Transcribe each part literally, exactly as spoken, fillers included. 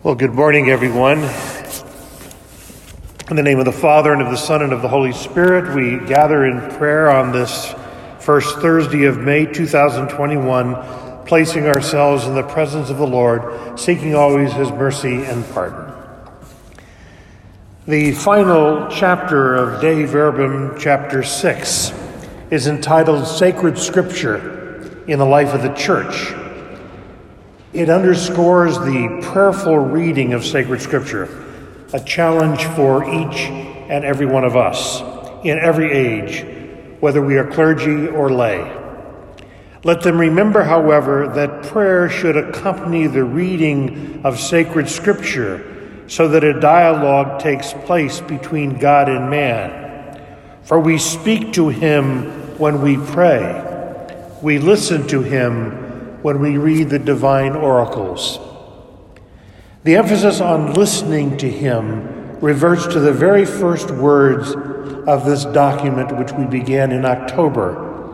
Well, good morning, everyone. In the name of the Father, and of the Son, and of the Holy Spirit, we gather in prayer on this first Thursday of May two thousand twenty-one, placing ourselves in the presence of the Lord, seeking always his mercy and pardon. The final chapter of Dei Verbum, chapter six, is entitled Sacred Scripture in the Life of the Church. It underscores the prayerful reading of sacred scripture, a challenge for each and every one of us in every age, whether we are clergy or lay. Let them remember, however, that prayer should accompany the reading of sacred scripture so that a dialogue takes place between God and man. For we speak to him when we pray. We listen to him when we read the divine oracles. The emphasis on listening to him reverts to the very first words of this document, which we began in October.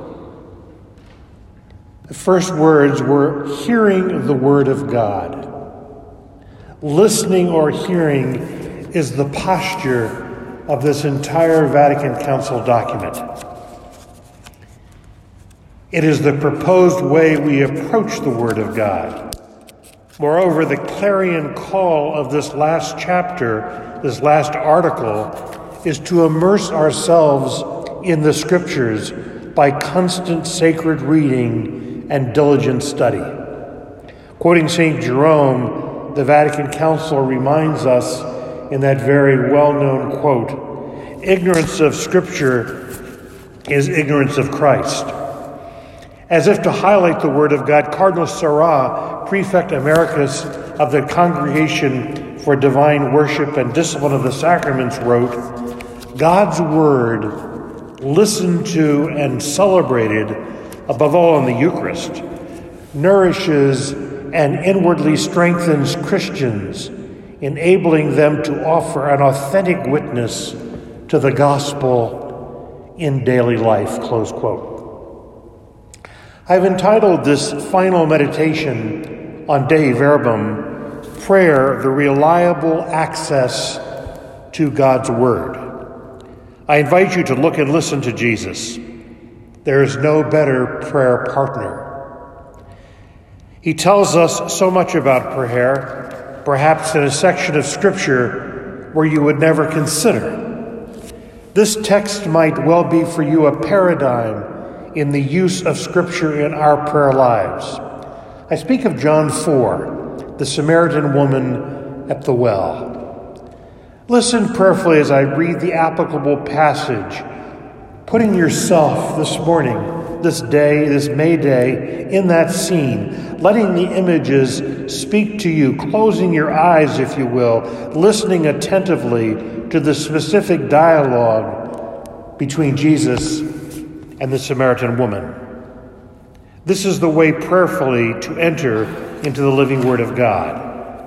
The first words were hearing the word of God. Listening or hearing is the posture of this entire Vatican Council document. It is the proposed way we approach the Word of God. Moreover, the clarion call of this last chapter, this last article, is to immerse ourselves in the Scriptures by constant sacred reading and diligent study. Quoting Saint Jerome, the Vatican Council reminds us in that very well-known quote, "Ignorance of Scripture is ignorance of Christ." As if to highlight the Word of God, Cardinal Sarah, Prefect Emeritus of the Congregation for Divine Worship and Discipline of the Sacraments, wrote, "God's Word, listened to and celebrated, above all in the Eucharist, nourishes and inwardly strengthens Christians, enabling them to offer an authentic witness to the gospel in daily life," close quote. I've entitled this final meditation on Dei Verbum, Prayer, the Reliable Access to God's Word. I invite you to look and listen to Jesus. There is no better prayer partner. He tells us so much about prayer, perhaps in a section of Scripture where you would never consider. This text might well be for you a paradigm in the use of Scripture in our prayer lives. I speak of John four, the Samaritan woman at the well. Listen prayerfully as I read the applicable passage, putting yourself this morning, this day, this May Day, in that scene, letting the images speak to you, closing your eyes, if you will, listening attentively to the specific dialogue between Jesus and the Samaritan woman. This is the way prayerfully to enter into the living Word of God.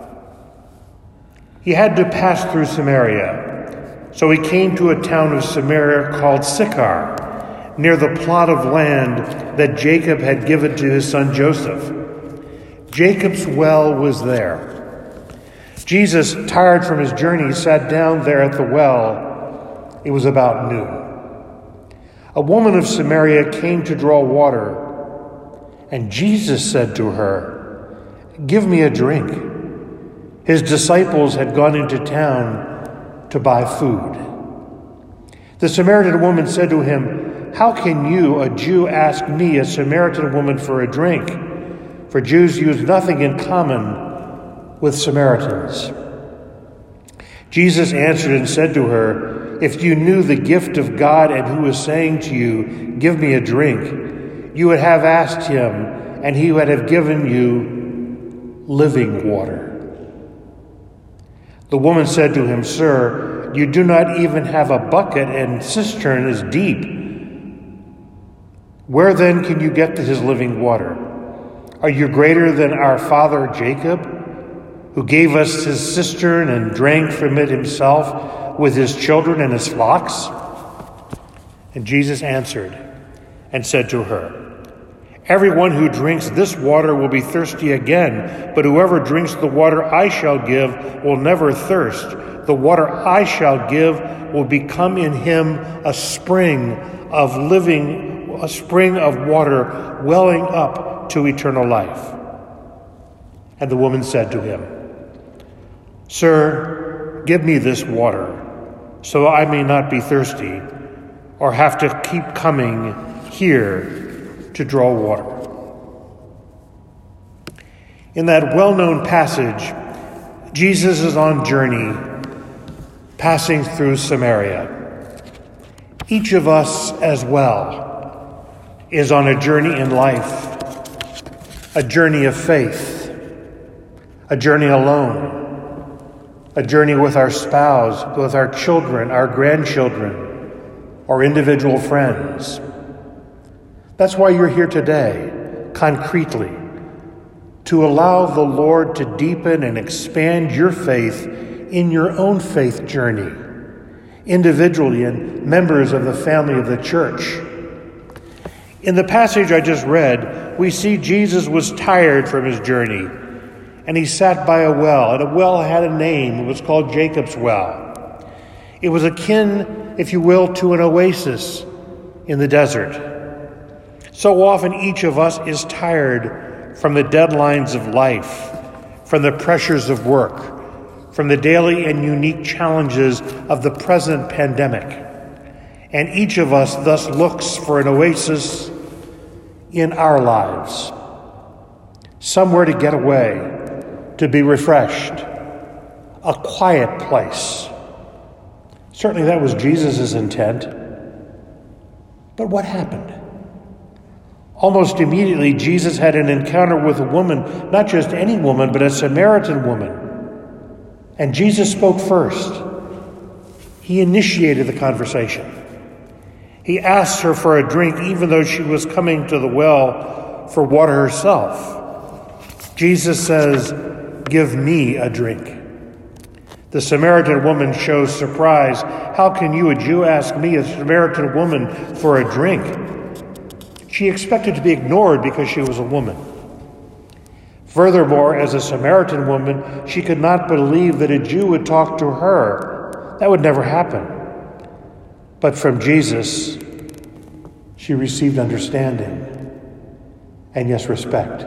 He had to pass through Samaria, so he came to a town of Samaria called Sychar, near the plot of land that Jacob had given to his son Joseph. Jacob's well was there. Jesus, tired from his journey, sat down there at the well. It was about noon. A woman of Samaria came to draw water, and Jesus said to her, "Give me a drink." His disciples had gone into town to buy food. The Samaritan woman said to him, "How can you, a Jew, ask me, a Samaritan woman, for a drink?" For Jews use nothing in common with Samaritans. Jesus answered and said to her, "If you knew the gift of God and who is saying to you, 'Give me a drink,' you would have asked him, and he would have given you living water." The woman said to him, "Sir, you do not even have a bucket, and cistern is deep. Where then can you get his living water? Are you greater than our father Jacob, who gave us his cistern and drank from it himself with his children and his flocks?" And Jesus answered and said to her, Everyone who drinks this water will be thirsty again, but whoever drinks the water I shall give will never thirst. The water I shall give will become in him a spring of living, a spring of water welling up to eternal life." And the woman said to him, "Sir, give me this water, so I may not be thirsty or have to keep coming here to draw water." In that well-known passage, Jesus is on journey, passing through Samaria. Each of us as well is on a journey in life, a journey of faith, a journey alone, a journey with our spouse, with our children, our grandchildren, or individual friends. That's why you're here today, concretely, to allow the Lord to deepen and expand your faith in your own faith journey, individually and members of the family of the church. In the passage I just read, we see Jesus was tired from his journey, and he sat by a well, and a well had a name. It was called Jacob's Well. It was akin, if you will, to an oasis in the desert. So often each of us is tired from the deadlines of life, from the pressures of work, from the daily and unique challenges of the present pandemic. And each of us thus looks for an oasis in our lives, somewhere to get away, to be refreshed, a quiet place. Certainly that was Jesus' intent. But what happened? Almost immediately, Jesus had an encounter with a woman, not just any woman, but a Samaritan woman. And Jesus spoke first. He initiated the conversation. He asked her for a drink, even though she was coming to the well for water herself. Jesus says, "Give me a drink." The Samaritan woman shows surprise. "How can you, a Jew, ask me, a Samaritan woman, for a drink?" She expected to be ignored because she was a woman. Furthermore, as a Samaritan woman, she could not believe that a Jew would talk to her. That would never happen. But from Jesus, she received understanding and, yes, respect.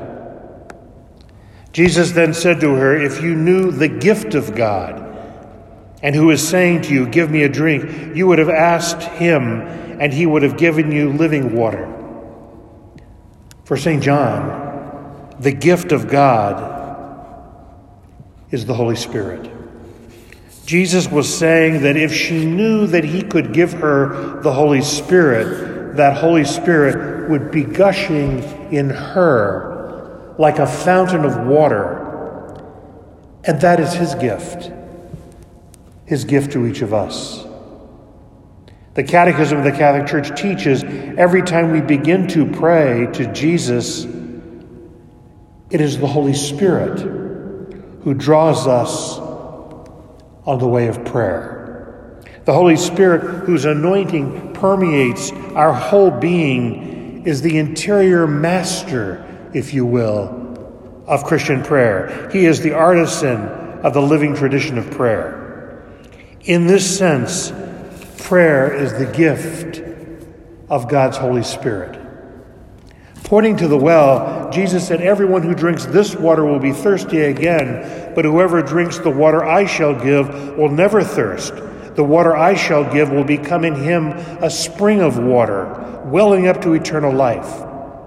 Jesus then said to her, "If you knew the gift of God and who is saying to you, 'Give me a drink,' you would have asked him and he would have given you living water." For Saint John, the gift of God is the Holy Spirit. Jesus was saying that if she knew that he could give her the Holy Spirit, that Holy Spirit would be gushing in her like a fountain of water. And that is his gift, his gift to each of us. The Catechism of the Catholic Church teaches every time we begin to pray to Jesus, it is the Holy Spirit who draws us on the way of prayer. The Holy Spirit, whose anointing permeates our whole being, is the interior master, if you will, of Christian prayer. He is the artisan of the living tradition of prayer. In this sense, prayer is the gift of God's Holy Spirit. Pointing to the well, Jesus said, "Everyone who drinks this water will be thirsty again, but whoever drinks the water I shall give will never thirst. The water I shall give will become in him a spring of water, welling up to eternal life."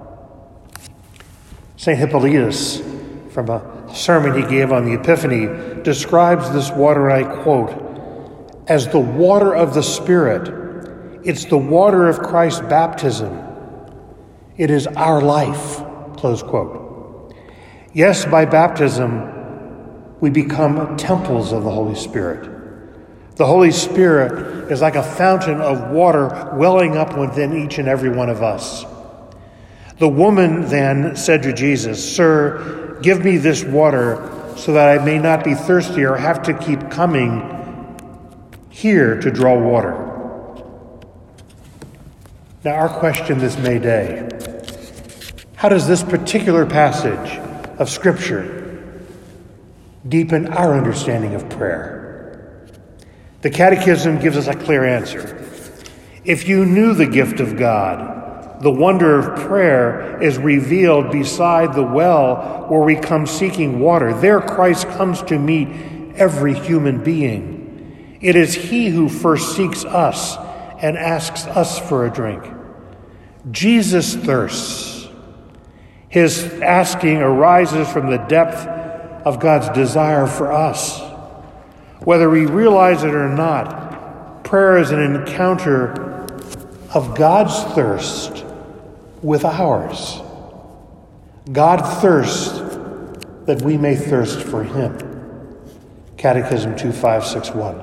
Saint Hippolytus, from a sermon he gave on the Epiphany, describes this water, and I quote, as the water of the Spirit. It's the water of Christ's baptism. It is our life, close quote. Yes, by baptism, we become temples of the Holy Spirit. The Holy Spirit is like a fountain of water welling up within each and every one of us. The woman then said to Jesus, "Sir, give me this water so that I may not be thirsty or have to keep coming here to draw water." Now, our question this May Day, How does this particular passage of Scripture deepen our understanding of prayer? The Catechism gives us a clear answer. If you knew the gift of God, the wonder of prayer is revealed beside the well where we come seeking water. There Christ comes to meet every human being. It is he who first seeks us and asks us for a drink. Jesus thirsts. His asking arises from the depth of God's desire for us. Whether we realize it or not, prayer is an encounter of God's thirst with ours. God thirsts that we may thirst for him. Catechism two five six one.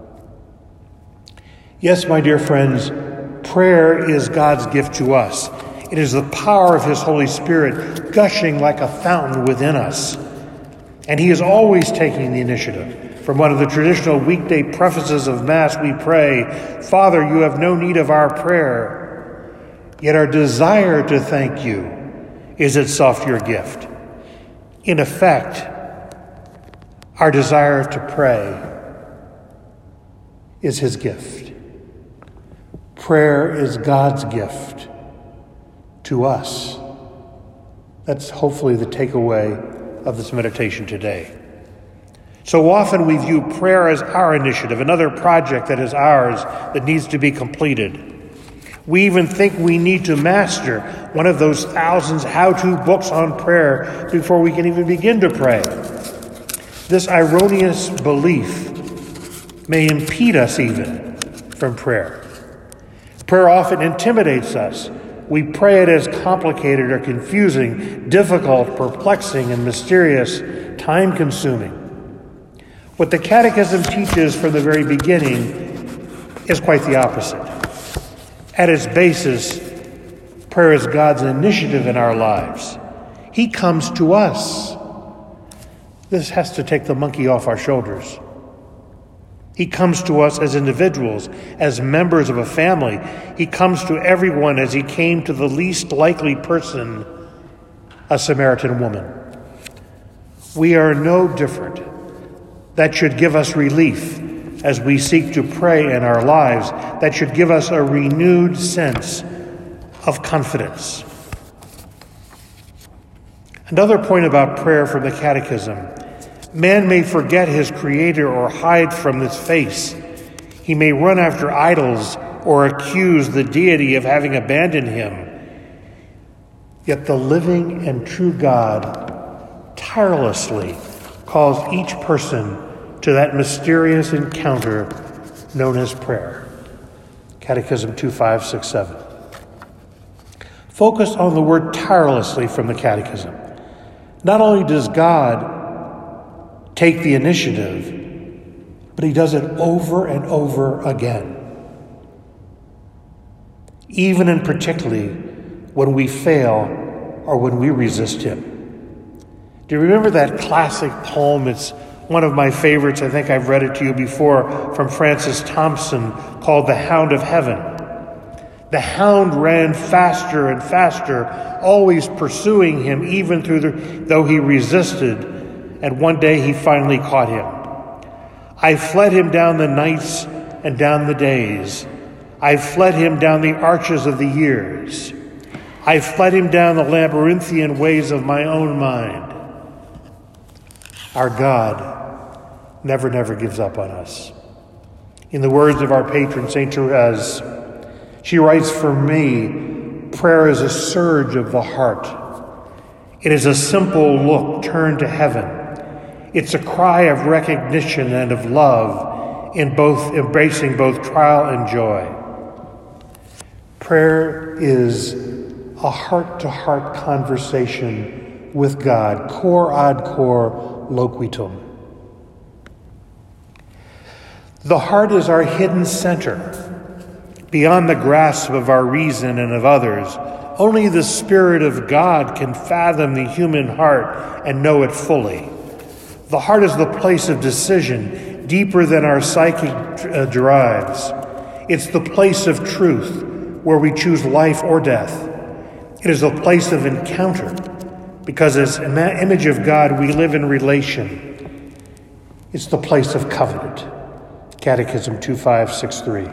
Yes, my dear friends, prayer is God's gift to us. It is the power of his Holy Spirit gushing like a fountain within us. And he is always taking the initiative. From one of the traditional weekday prefaces of Mass, we pray, "Father, you have no need of our prayer, yet our desire to thank you is itself your gift." In effect, our desire to pray is his gift. Prayer is God's gift to us. That's hopefully the takeaway of this meditation today. So often we view prayer as our initiative, another project that is ours that needs to be completed. We even think we need to master one of those thousands how-to books on prayer before we can even begin to pray. This erroneous belief may impede us even from prayer. Prayer often intimidates us. We pray it as complicated or confusing, difficult, perplexing, and mysterious, time-consuming. What the Catechism teaches from the very beginning is quite the opposite. At its basis, prayer is God's initiative in our lives. He comes to us. This has to take the monkey off our shoulders. He comes to us as individuals, as members of a family. He comes to everyone as he came to the least likely person, a Samaritan woman. We are no different. That should give us relief as we seek to pray in our lives. That should give us a renewed sense of confidence. Another point about prayer from the Catechism. Man may forget his Creator or hide from his face. He may run after idols or accuse the deity of having abandoned him. Yet the living and true God tirelessly calls each person to that mysterious encounter known as prayer. Catechism two five six seven. Focus on the word tirelessly from the Catechism. Not only does God take the initiative, but he does it over and over again. Even and particularly when we fail or when we resist him. Do you remember that classic poem? It's one of my favorites. I think I've read it to you before, from Francis Thompson, called The Hound of Heaven. The hound ran faster and faster, always pursuing him, even through the, though he resisted. And one day he finally caught him. I fled him down the nights and down the days. I fled him down the arches of the years. I fled him down the labyrinthian ways of my own mind. Our God never, never gives up on us. In the words of our patron, Saint Therese, she writes, "For me, prayer is a surge of the heart. It is a simple look turned to heaven. It's a cry of recognition and of love, in both embracing both trial and joy." Prayer is a heart-to-heart conversation with God, cor ad cor loquitum. The heart is our hidden center, beyond the grasp of our reason and of others. Only the Spirit of God can fathom the human heart and know it fully. The heart is the place of decision, deeper than our psychic uh, drives. It's the place of truth, where we choose life or death. It is a place of encounter, because as an image of God, we live in relation. It's the place of covenant. Catechism two five six three.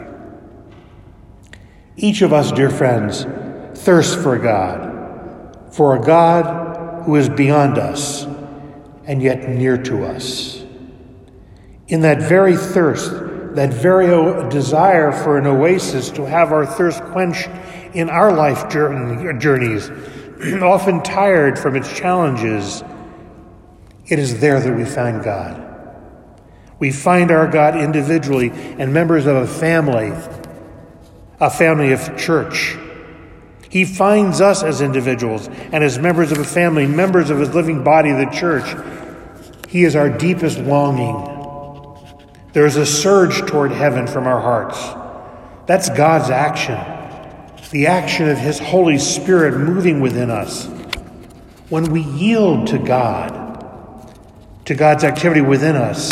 Each of us, dear friends, thirsts for God, for a God who is beyond us and yet near to us. In that very thirst, that very desire for an oasis to have our thirst quenched in our life journeys, often tired from its challenges, it is there that we find God. We find our God individually and members of a family, a family of church. He finds us as individuals and as members of a family, members of his living body, the church. He is our deepest longing. There is a surge toward heaven from our hearts. That's God's action, the action of his Holy Spirit moving within us. When we yield to God, to God's activity within us,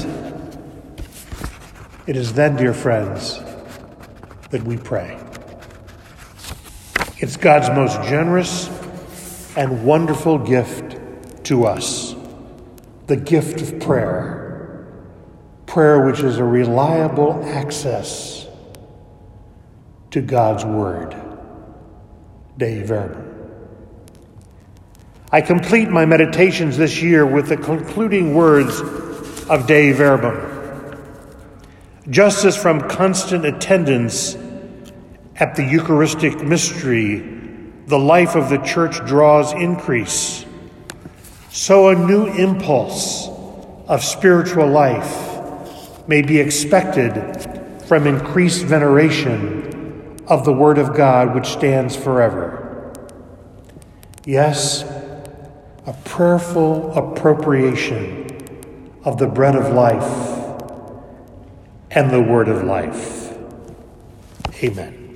it is then, dear friends, that we pray. It's God's most generous and wonderful gift to us, the gift of prayer. Prayer which is a reliable access to God's Word. Dei Verbum. I complete my meditations this year with the concluding words of Dei Verbum. Just as from constant attendance at the Eucharistic mystery, the life of the Church draws increase, so a new impulse of spiritual life may be expected from increased veneration of the Word of God, which stands forever. Yes, a prayerful appropriation of the bread of life and the Word of life. Amen.